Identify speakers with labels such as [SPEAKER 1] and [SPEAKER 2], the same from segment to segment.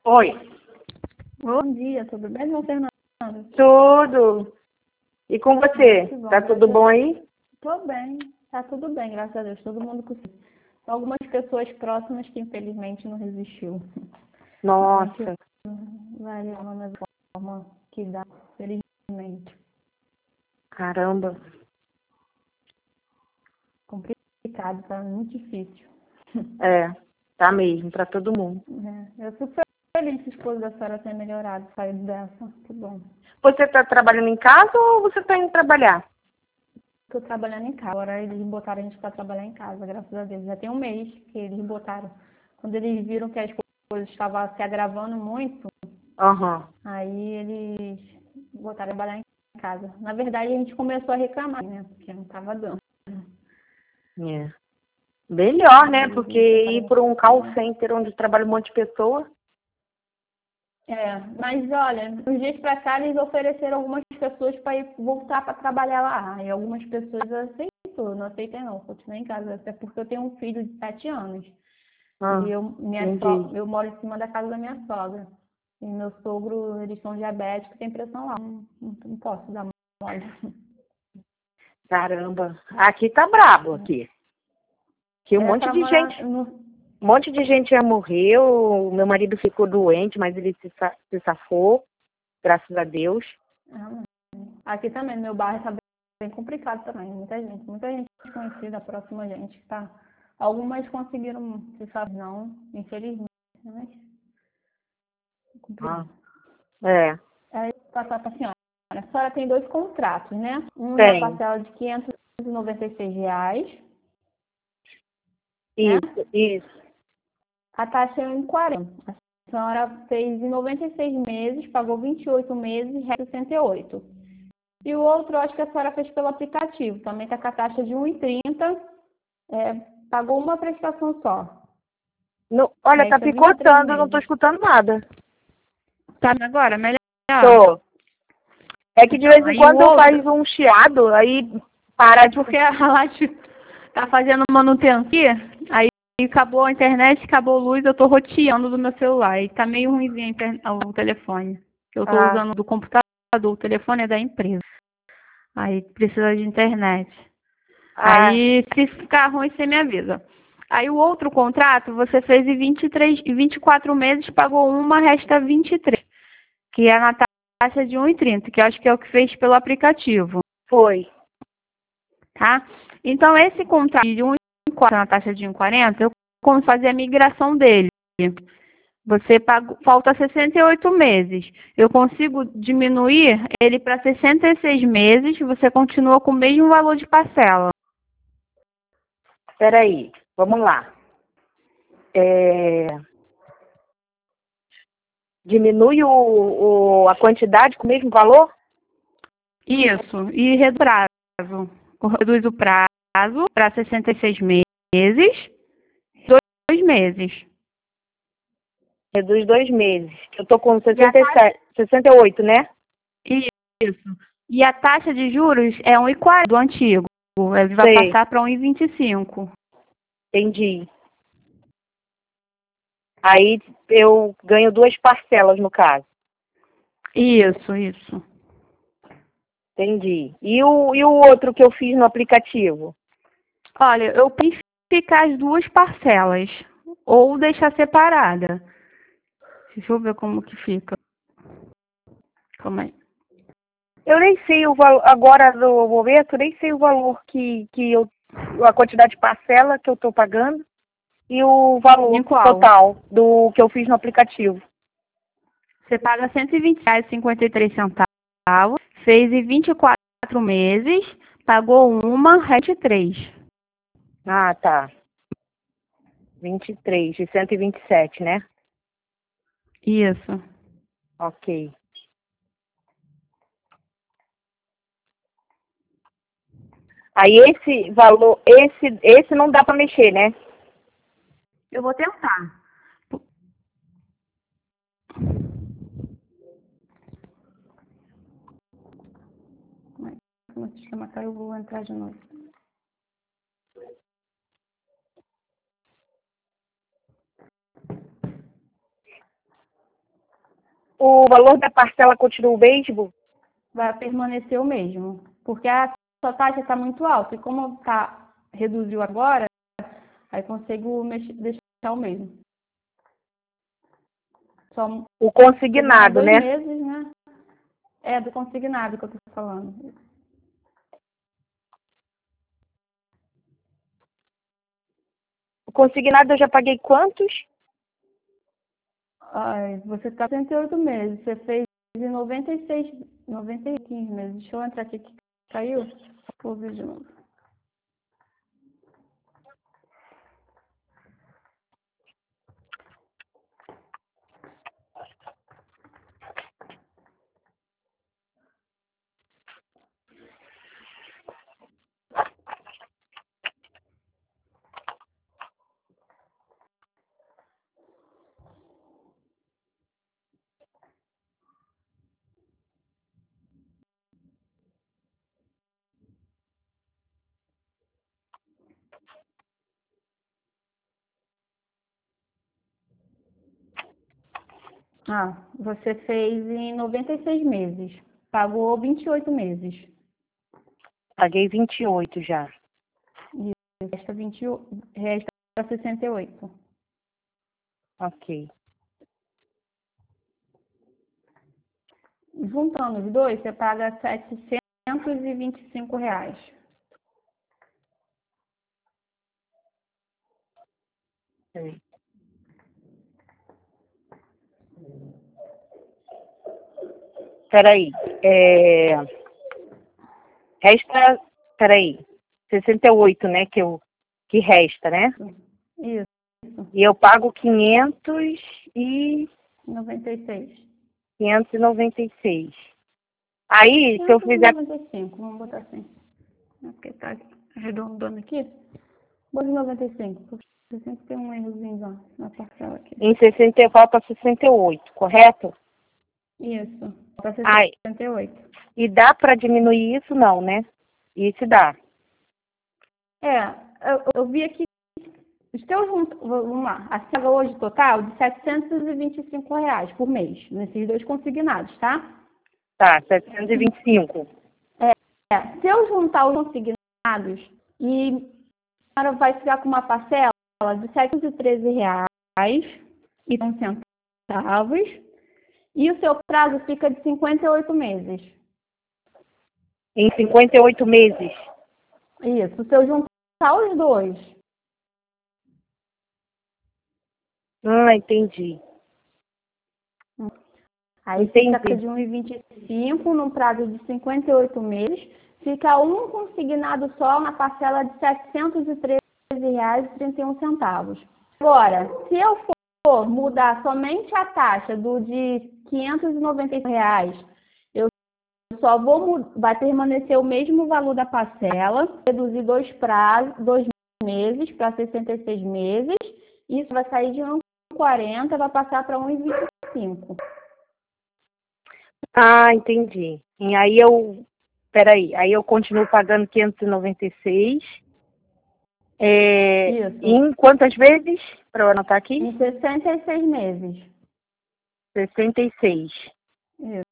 [SPEAKER 1] Oi,
[SPEAKER 2] Bom dia, tudo bem, meu Fernando?
[SPEAKER 1] tudo. E com você?
[SPEAKER 2] Que bom,
[SPEAKER 1] Tá tudo bom aí?
[SPEAKER 2] Tô bem, tá tudo bem, graças a Deus, todo mundo conseguiu. Algumas pessoas próximas que infelizmente não resistiu. Mas a
[SPEAKER 1] Nossa,
[SPEAKER 2] gente vai levando da forma que dá, felizmente.
[SPEAKER 1] caramba.
[SPEAKER 2] Complicado, tá muito difícil.
[SPEAKER 1] É, tá mesmo, pra todo mundo.
[SPEAKER 2] Eu fico feliz que o esposo da senhora tenha melhorado, saído dessa, que bom.
[SPEAKER 1] Você tá trabalhando em casa ou você tá indo trabalhar?
[SPEAKER 2] Tô trabalhando em casa, agora eles botaram a gente para trabalhar em casa, graças a Deus. Já tem um mês que eles botaram. Quando eles viram que as coisas estavam se agravando muito,
[SPEAKER 1] Aham.
[SPEAKER 2] aí eles botaram a trabalhar em casa. Na verdade, a gente começou a reclamar, né? Porque não estava dando.
[SPEAKER 1] É. Melhor, né?
[SPEAKER 2] Aí
[SPEAKER 1] Porque
[SPEAKER 2] eles botaram a
[SPEAKER 1] ir
[SPEAKER 2] gente
[SPEAKER 1] para
[SPEAKER 2] para
[SPEAKER 1] um call
[SPEAKER 2] trabalhar.
[SPEAKER 1] center onde trabalha um monte de pessoa.
[SPEAKER 2] Mas olha, uns dias para cá eles ofereceram algumas pessoas para ir voltar para trabalhar lá. E algumas pessoas aceitou, não aceitei não, continuei em casa, até porque eu tenho um filho de 7 anos. E
[SPEAKER 1] Ah, entendi.
[SPEAKER 2] eu moro em cima da casa da minha sogra. E meu sogro, eles são diabéticos, tem pressão lá. Não posso dar mole.
[SPEAKER 1] Caramba. Aqui tá brabo aqui. Que
[SPEAKER 2] É para morar no.
[SPEAKER 1] um monte de gente já morreu. Meu marido ficou doente, mas ele se safou, graças a Deus.
[SPEAKER 2] Aqui também, no meu bairro tá bem complicado também. Muita gente conhecida, próxima a gente, tá? Algumas conseguiram se saber, não, infelizmente, mas é
[SPEAKER 1] Ah,
[SPEAKER 2] complicado.
[SPEAKER 1] é.
[SPEAKER 2] Aí, passar para a senhora. A senhora tem 2 contratos, né? Um na
[SPEAKER 1] Tem.
[SPEAKER 2] parcela de R$ 596, né?
[SPEAKER 1] Isso.
[SPEAKER 2] A taxa é em 40. A senhora fez em 96 meses, pagou 28 meses, resta 68. E o outro, eu acho que a senhora fez pelo aplicativo, também está com a taxa de 1,30, pagou uma prestação só.
[SPEAKER 1] Olha, tá
[SPEAKER 2] Resta 23
[SPEAKER 1] picotando, eu não tô
[SPEAKER 2] meses.
[SPEAKER 1] escutando nada.
[SPEAKER 2] Tá agora? Melhor?
[SPEAKER 1] Tô. É que de
[SPEAKER 2] Então,
[SPEAKER 1] vez em
[SPEAKER 2] aí o
[SPEAKER 1] quando
[SPEAKER 2] outro,
[SPEAKER 1] faz um chiado, aí para
[SPEAKER 2] é
[SPEAKER 1] de.
[SPEAKER 2] porque a Latte tá fazendo manutenção aqui, aí acabou a internet, acabou a luz, eu tô roteando do meu celular. E tá meio ruimzinho o telefone. Eu tô
[SPEAKER 1] Ah,
[SPEAKER 2] usando do computador, o telefone é da empresa. Aí precisa de internet.
[SPEAKER 1] ah,
[SPEAKER 2] Aí, se ficar ruim, você me avisa. Aí, o outro contrato, você fez em 24 meses, pagou uma, resta 23, que é na taxa de 1,30, que eu acho que é o que fez pelo aplicativo,
[SPEAKER 1] foi.
[SPEAKER 2] tá? Então, esse contrato de 1,40 na taxa de 1,40, eu como fazer a migração dele. Você pagou, falta 68 meses. Eu consigo diminuir ele para 66 meses, você continua com o mesmo valor de parcela.
[SPEAKER 1] Peraí, vamos lá. É, diminui a quantidade com o mesmo valor?
[SPEAKER 2] Isso, e reduz o prazo para 66 meses, 2 meses.
[SPEAKER 1] Reduz 2 meses. Eu tô com
[SPEAKER 2] E a taxa,
[SPEAKER 1] 67, 68, né?
[SPEAKER 2] isso. E a taxa de juros é 1,40 do antigo. Ele vai
[SPEAKER 1] Sei,
[SPEAKER 2] passar para 1,25.
[SPEAKER 1] entendi. Aí eu ganho duas parcelas no caso.
[SPEAKER 2] Isso.
[SPEAKER 1] Entendi. E o outro que eu fiz no aplicativo?
[SPEAKER 2] Olha, eu prefiro ficar as duas parcelas ou deixar separada. Deixa eu ver como que fica. Calma aí.
[SPEAKER 1] Eu nem sei o valor, agora no momento, nem sei o valor a quantidade de parcela que eu estou pagando e o valor
[SPEAKER 2] Em qual?
[SPEAKER 1] total do que eu fiz no aplicativo.
[SPEAKER 2] Você paga R$ 120,53, fez em 24 meses, pagou uma, resta 3.
[SPEAKER 1] Ah, tá. 23 de 127, né?
[SPEAKER 2] Isso.
[SPEAKER 1] Ok. Aí esse valor, esse não dá para mexer, né?
[SPEAKER 2] Eu vou tentar. Como é que chama? Eu vou entrar de novo.
[SPEAKER 1] o valor da parcela continua o mesmo?
[SPEAKER 2] Vai permanecer o mesmo. Porque a sua taxa está muito alta. E como reduziu agora, aí consigo deixar o mesmo. Só
[SPEAKER 1] O consignado,
[SPEAKER 2] 2
[SPEAKER 1] né?
[SPEAKER 2] meses, né? É do consignado que eu tô falando.
[SPEAKER 1] O consignado eu já paguei quantos?
[SPEAKER 2] Ai, você está 68 meses. Você fez em 96, 95 meses. Deixa eu entrar aqui que caiu. Vou ver de novo. Você fez em 96 meses. Pagou 28 meses.
[SPEAKER 1] Paguei 28 já.
[SPEAKER 2] E resta 68.
[SPEAKER 1] Ok.
[SPEAKER 2] Juntando os dois, você paga R$ 725.
[SPEAKER 1] Peraí. Resta, peraí, 68, né, que resta, né?
[SPEAKER 2] Isso,
[SPEAKER 1] E eu pago 500 e
[SPEAKER 2] 96.
[SPEAKER 1] 596. Aí, se eu fizer...
[SPEAKER 2] 595, vamos botar assim. Porque tá arredondando aqui. Bota 95, porque sempre tem um errozinho lá na parcela aqui.
[SPEAKER 1] Em 60, falta 68, correto?
[SPEAKER 2] Isso, para
[SPEAKER 1] Ai,
[SPEAKER 2] 68.
[SPEAKER 1] e dá para diminuir isso? Não, né? Isso dá.
[SPEAKER 2] Eu vi aqui, vamos lá, a paga hoje total de R$ 725 por mês, nesses dois consignados, tá?
[SPEAKER 1] Tá, 725.
[SPEAKER 2] Se eu juntar os consignados e a senhora vai ficar com uma parcela de R$ 713,01 e o seu prazo fica de 58 meses.
[SPEAKER 1] Em 58 meses.
[SPEAKER 2] Isso, se eu juntar os dois.
[SPEAKER 1] Entendi.
[SPEAKER 2] Aí fica de 1,25 num prazo de 58 meses. Fica um consignado só na parcela de R$ 713,31. Agora, se eu for mudar somente a taxa de R$ 595, eu só vai permanecer o mesmo valor da parcela, reduzir 2 meses para 66 meses. Isso vai sair de 1,40, vai passar para 1,25.
[SPEAKER 1] Entendi. E aí aí eu continuo pagando 596.
[SPEAKER 2] Isso.
[SPEAKER 1] Em quantas vezes? Para eu anotar aqui?
[SPEAKER 2] Em 66 meses.
[SPEAKER 1] 66.
[SPEAKER 2] Isso.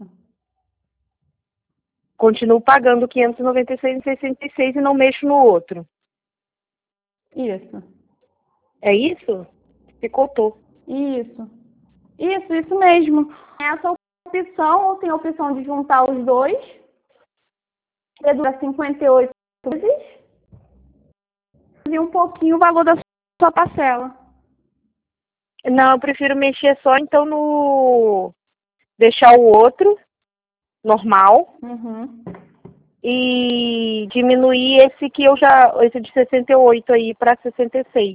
[SPEAKER 1] Continuo pagando 596 em 66 e não mexo no outro.
[SPEAKER 2] Isso.
[SPEAKER 1] É isso? Picotou.
[SPEAKER 2] Isso. Isso mesmo. Essa opção, ou tem a opção de juntar os dois, reduzir 58 meses, e um pouquinho o valor da sua parcela.
[SPEAKER 1] Não, eu prefiro mexer só então no... Deixar o outro normal.
[SPEAKER 2] Uhum.
[SPEAKER 1] E diminuir esse que esse de 68 aí para 66.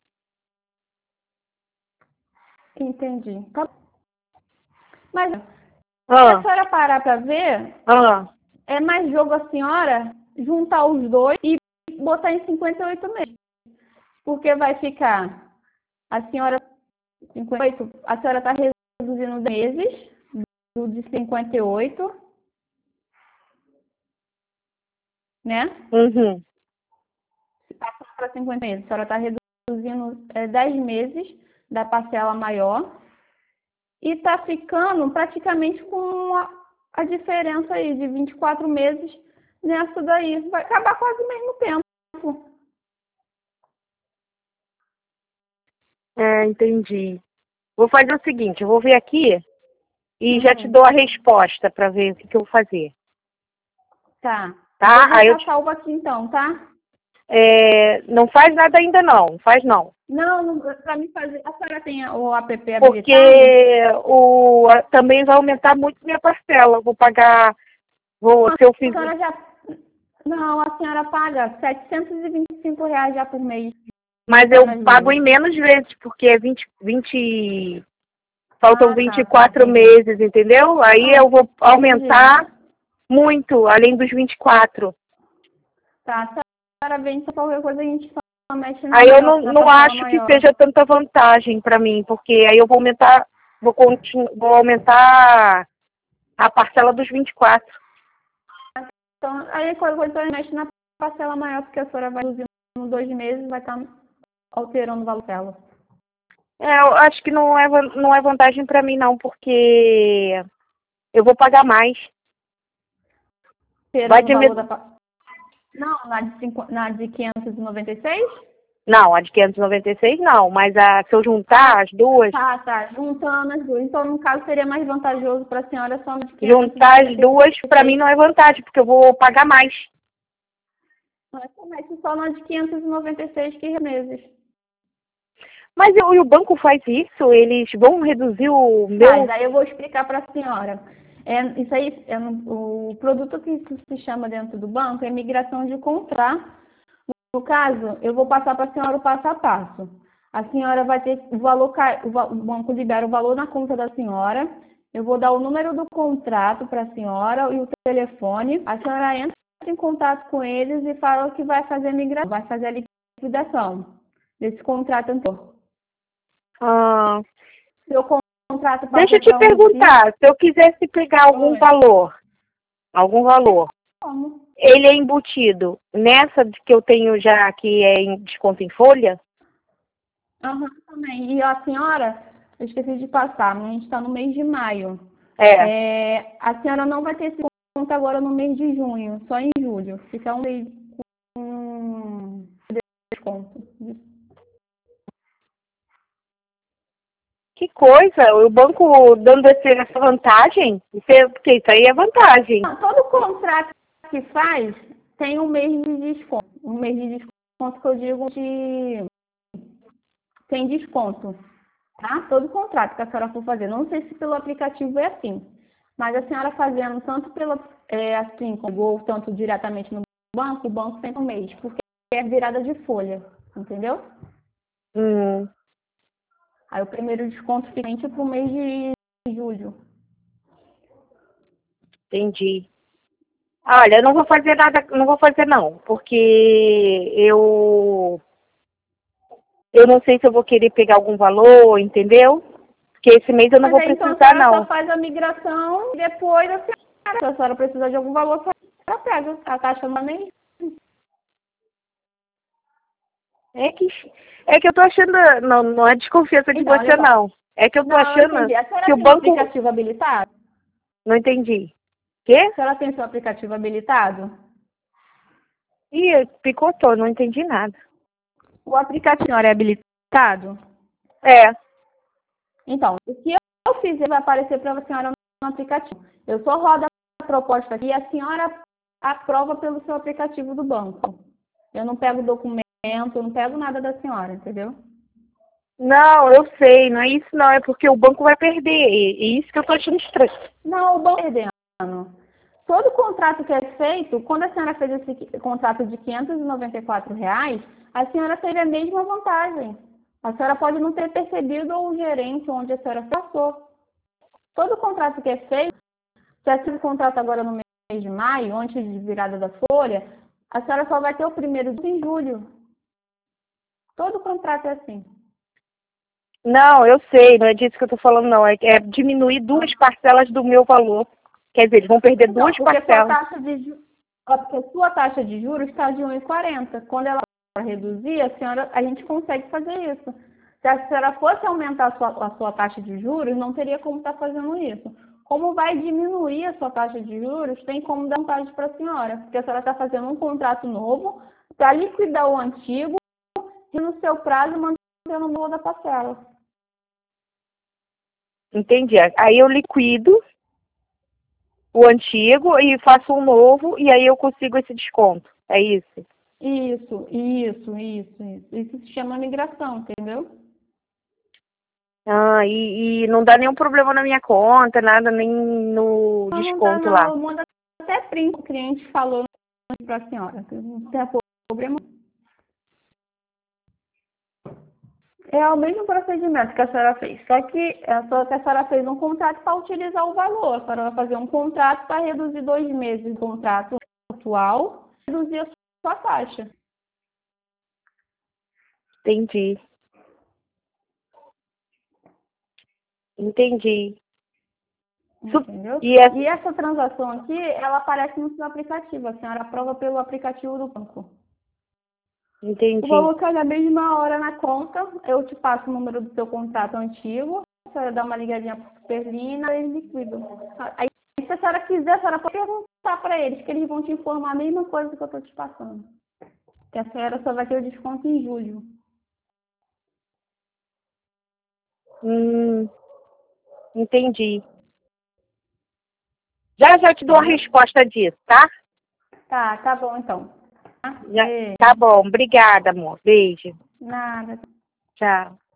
[SPEAKER 2] Entendi. Tá. Mas se a senhora parar para ver, é mais jogo a senhora juntar os dois e botar em 58 meses. Porque vai ficar a senhora 58, a senhora está reduzindo meses do de 58, né?
[SPEAKER 1] Uhum.
[SPEAKER 2] Se passar para 50 meses, a senhora está reduzindo 10 meses da parcela maior. e está ficando praticamente com a diferença aí de 24 meses nessa daí. Vai acabar quase o mesmo tempo.
[SPEAKER 1] Entendi. Vou fazer o seguinte, eu vou ver aqui e já te dou a resposta para ver o que eu vou fazer.
[SPEAKER 2] Tá.
[SPEAKER 1] Tá?
[SPEAKER 2] Eu vou
[SPEAKER 1] Aí
[SPEAKER 2] deixar salvo aqui então, tá?
[SPEAKER 1] não faz nada ainda não, faz não.
[SPEAKER 2] Não, para me fazer. A senhora tem o app habilitado?
[SPEAKER 1] Porque também vai aumentar muito minha parcela. Vou pagar. Se eu fiz.
[SPEAKER 2] Não, a senhora paga R$ 725 já por mês.
[SPEAKER 1] Mas eu pago em menos vezes, porque é 20. Faltam 24 meses, entendeu? Aí eu vou aumentar muito, além dos 24.
[SPEAKER 2] Tá, se a senhora vem, se qualquer coisa a gente só mexe na.
[SPEAKER 1] Aí eu não acho que seja tanta vantagem para mim, porque aí eu vou aumentar, vou aumentar a parcela dos 24.
[SPEAKER 2] Então, aí qualquer coisa a gente mexe na parcela maior, porque a senhora vai reduzindo 2 meses e vai estar alterando o valor dela.
[SPEAKER 1] Eu acho que não é vantagem para mim não, porque eu vou pagar mais.
[SPEAKER 2] Vai diminuir. Não, na de 596?
[SPEAKER 1] Não, a de 596 não, mas se eu juntar as duas...
[SPEAKER 2] Tá, juntando as duas. Então, no caso, seria mais vantajoso para a senhora só de 596.
[SPEAKER 1] Juntar as duas, para mim, não é vantagem, porque eu vou pagar mais.
[SPEAKER 2] Mas comece só na de 596 meses.
[SPEAKER 1] Mas o banco faz isso? Eles vão reduzir o meu...
[SPEAKER 2] Mas aí eu vou explicar para a senhora. Isso aí, o produto que se chama dentro do banco é migração de contrato. No caso, eu vou passar para a senhora o passo a passo. A senhora vai ter o valor, o banco libera o valor na conta da senhora. Eu vou dar o número do contrato para a senhora e o telefone. A senhora entra em contato com eles e fala que vai fazer a migração, vai fazer a liquidação desse contrato anterior. Seu contrato passa.
[SPEAKER 1] Deixa eu te perguntar, se eu quisesse pegar algum valor,
[SPEAKER 2] como?
[SPEAKER 1] Ele é embutido nessa que eu tenho já, que é em desconto em folha?
[SPEAKER 2] Também. E a senhora, eu esqueci de passar, mas a gente está no mês de maio. A senhora não vai ter esse desconto agora no mês de junho, só em julho. Fica um mês com desconto.
[SPEAKER 1] Que coisa, o banco dando essa vantagem? Porque isso aí é vantagem.
[SPEAKER 2] Todo contrato que faz tem um mês de desconto. Um mês de desconto que eu digo tem desconto. Tá? Todo contrato que a senhora for fazer. Não sei se pelo aplicativo é assim. Mas a senhora fazendo tanto assim, ou tanto diretamente no banco, o banco tem um mês. Porque é virada de folha. Entendeu? Aí o primeiro desconto fica para o mês de julho.
[SPEAKER 1] Entendi. Olha, eu não vou fazer nada, porque eu não sei se eu vou querer pegar algum valor, entendeu? Porque esse mês eu não vou precisar,
[SPEAKER 2] então,
[SPEAKER 1] não.
[SPEAKER 2] Só faz a migração e depois se a senhora precisar de algum valor, a senhora pega. A taxa não é nem...
[SPEAKER 1] É que eu tô achando, não é desconfiança de você, não. É que eu tô achando que o banco...
[SPEAKER 2] tem o aplicativo habilitado?
[SPEAKER 1] Não entendi. Quê?
[SPEAKER 2] A senhora tem seu aplicativo habilitado?
[SPEAKER 1] Ih, picotou, não entendi nada.
[SPEAKER 2] O aplicativo é habilitado?
[SPEAKER 1] É.
[SPEAKER 2] Então, o que eu fizer vai aparecer para a senhora no aplicativo. Eu só rodo a proposta aqui e a senhora aprova pelo seu aplicativo do banco. Eu não pego documento, eu não pego nada da senhora, entendeu?
[SPEAKER 1] Não, eu sei, não é isso não, é porque o banco vai perder, é isso que eu tô achando estranho.
[SPEAKER 2] Não, o banco perdendo. Todo contrato que é feito, quando a senhora fez esse contrato de R$594, a senhora teve a mesma vantagem. A senhora pode não ter percebido o gerente onde a senhora passou. Todo contrato que é feito, se é esse contrato agora no mês de maio, antes de virada da folha, a senhora só vai ter o primeiro em julho. Todo contrato é assim.
[SPEAKER 1] Não, eu sei, não é disso que eu tô falando, não. É diminuir 2 parcelas do meu valor. Quer dizer, eles vão perder 2 parcelas.
[SPEAKER 2] Porque a sua taxa de juros está de 1,40. Quando ela reduzir, a gente consegue fazer isso. Se a senhora fosse aumentar a sua taxa de juros, não teria como estar fazendo isso. Como vai diminuir a sua taxa de juros, tem como dar vantagem para a senhora. Porque a senhora está fazendo um contrato novo para liquidar o antigo e no seu prazo mantendo o valor da parcela.
[SPEAKER 1] Entendi. Aí eu liquido o antigo e faço um novo e aí eu consigo esse desconto. É isso?
[SPEAKER 2] Isso. Isso se chama migração, entendeu?
[SPEAKER 1] Ah, e não dá nenhum problema na minha conta, nada, nem no desconto lá.
[SPEAKER 2] Não, manda até print, o cliente falou para a senhora. Não tem problema. É o mesmo procedimento que a senhora fez, só que a senhora fez um contrato para utilizar o valor. A senhora vai fazer um contrato para reduzir 2 meses do contrato atual, reduzir a sua taxa.
[SPEAKER 1] Entendi.
[SPEAKER 2] Entendeu?
[SPEAKER 1] E
[SPEAKER 2] E essa transação aqui, ela aparece no seu aplicativo. A senhora aprova pelo aplicativo do banco.
[SPEAKER 1] entendi.
[SPEAKER 2] Eu vou colocar na mesma hora na conta, eu te passo o número do seu contrato antigo, a senhora dá uma ligadinha para a Superlina e eles liquidam. Aí, se a senhora quiser, a senhora pode perguntar para eles, que eles vão te informar a mesma coisa que eu estou te passando. Que a senhora só vai ter o desconto em julho.
[SPEAKER 1] Entendi. Já eu te dou a resposta disso, tá?
[SPEAKER 2] Tá bom então.
[SPEAKER 1] Já, tá bom. Obrigada, amor. Beijo.
[SPEAKER 2] Nada.
[SPEAKER 1] Tchau.